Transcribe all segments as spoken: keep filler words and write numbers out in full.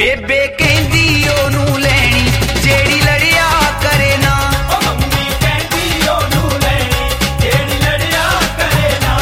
ਬੇਬੇ ਕਹਿੰਦੀ ਉਹਨੂੰ ਲੈਣੀ ਜਿਹੜੀ ਲੜਿਆ ਕਰੇ ਨਾ। ਓ ਮੰਮੀ ਕਹਿੰਦੀ ਉਹਨੂੰ ਲੈਣੀ ਜਿਹੜੀ ਲੜਿਆ ਕਰੇ ਨਾ।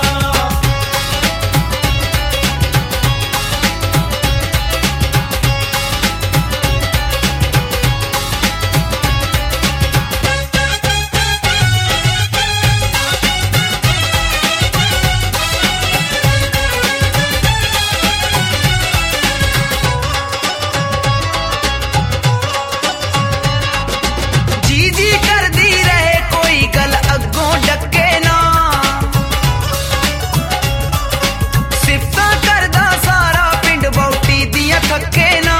ਜੀ ਜੀ ਕਰਦੀ ਰਹੇ ਕੋਈ ਗੱਲ ਅੱਗੋਂ ਡੱਕੇ ਨਾ। ਸਿਫਤਾਂ ਕਰਦਾ ਸਾਰਾ ਪਿੰਡ ਬੌਟੀ ਦੀਆਂ ਥੱਕੇ ਨਾ।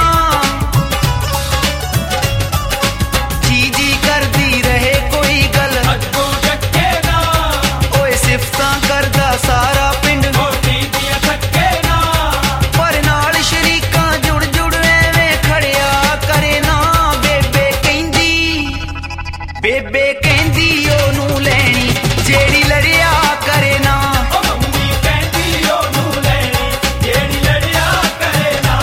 ਜੀ ਜੀ ਕਰਦੀ ਰਹੇ ਕੋਈ ਗੱਲ ਅੱਗੋਂ ਡੱਕੇ ਨਾ। ਓਏ ਸਿਫਤਾਂ ਕਰਦਾ ਸਾਰਾ ਪਿੰਡ ਬੌਟੀ ਦੀਆਂ ਥੱਕੇ ਨਾ। ਪਰ ਨਾਲ ਸ਼ਰੀਕਾਂ ਜੁੜ ਜੁੜ ਐਵੇਂ ਖੜਿਆ ਕਰੇ ਨਾ। ਬੇਬੇ ਕਹਿੰਦੀ ਬੇਬੇ ਕਹਿੰਦੀ ਉਹਨੂੰ ਲੈਣੀ ਜਿਹੜੀ ਲੜਿਆ ਕਰੇ ਨਾ। ਓ ਮੰਮੀ ਕਹਿੰਦੀ ਉਹਨੂੰ ਲੈਣੀ ਜਿਹੜੀ ਲੜਿਆ ਕਰੇ ਨਾ।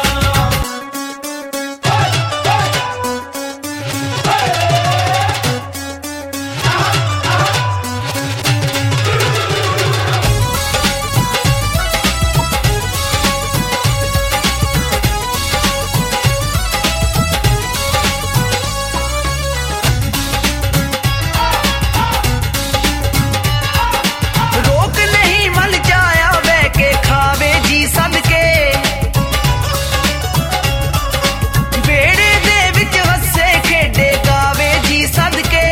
ਰੋਕ ਨਹੀਂ ਮਲ ਜਾਇਆ ਬਹਿ ਕੇ ਖਾਵੇ ਜੀ ਸਦਕੇ। ਵਿਹੜੇ ਦੇ ਵਿੱਚ ਹੱਸੇ ਖੇਡੇ ਗਾਵੇ ਜੀ ਸਦਕੇ।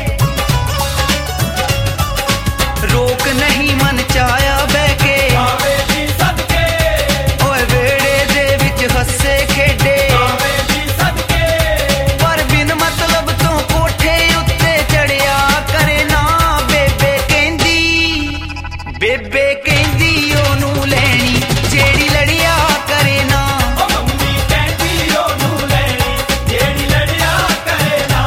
ਰੋਕ ਨਹੀਂ ਮਨ ਚਾਇਆ ਬਹਿ ਕੇ ਆਵੇ ਜੀ ਸਦਕੇ। ਓਏ ਵਿਹੜੇ ਦੇ ਵਿੱਚ ਹੱਸੇ ਖੇਡੇ। ਆਵੇ ਜੀ ਸਦਕੇ। ਪਰ ਬਿਨ ਮਤਲਬ ਤੋਂ ਕੋਠੇ ਉੱਤੇ ਚੜਿਆ ਕਰੇ ਨਾ। ਬੇਬੇ ਕਹਿੰਦੀ ਬੇਬੇ ਕਹਿੰਦੀ ਉਹਨੂੰ ਲੈਣੀ ਜਿਹੜੀ ਲੜਿਆ ਕਰੇ ਨਾ। ਓ ਮੰਮੀ ਕਹਿੰਦੀ ਉਹਨੂੰ ਲੈਣੀ ਜਿਹੜੀ ਲੜਿਆ ਕਰੇ ਨਾ।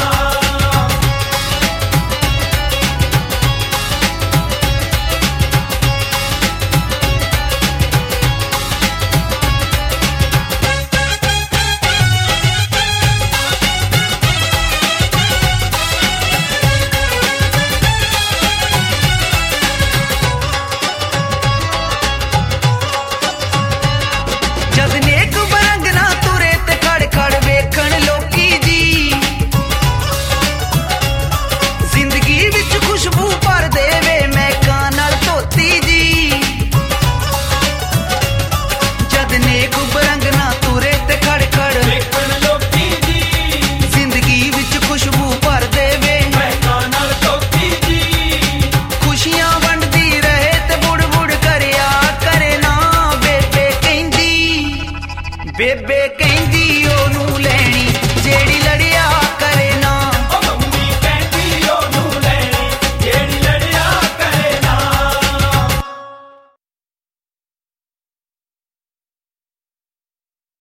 ਜਦ ਨੇਕ ਬਰੰਗ ਨਾ ਤੁਰੇ ਤੇ ਖੜ ਖੜ ਵੇਖਣ ਲੋਕੀ ਜੀ। ਜ਼ਿੰਦਗੀ ਵਿੱਚ ਖੁਸ਼ਬੂ ਭਰ ਦੇਵੇ ਮਹਿਕਾਂ ਨਾਲ ਧੋਤੀ ਜੀ। ਜਦ ਨੇਕ ਬਰੰਗ ਨਾ ਤੁਰੇ ਤੇ ਖੜ ਖੜ ਵੇਖਣ ਲੋਕੀ ਜੀ। ਜ਼ਿੰਦਗੀ ਵਿੱਚ ਖੁਸ਼ਬੂ ਭਰ ਦੇਵੇ ਮਹਿਕਾਂ ਨਾਲ ਧੋਤੀ ਜੀ। ਖੁਸ਼ੀਆਂ ਵੰਡਦੀ ਰਹੇ ਤੇ ਬੁੜ ਬੁੜ ਕਰਿਆ ਕਰੇ ਨਾ। ਬੇਬੇ ਕਹਿੰਦੀ ਬੇਬੇ ਕਹਿੰਦੀ ਉਹਨੂੰ ਲੈਣੀ ਜਿਹੜੀ ਲੜੀ